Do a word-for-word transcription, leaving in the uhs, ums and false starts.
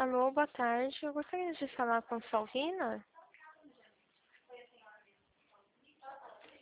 Alô, boa tarde. Eu gostaria de falar com Salvina.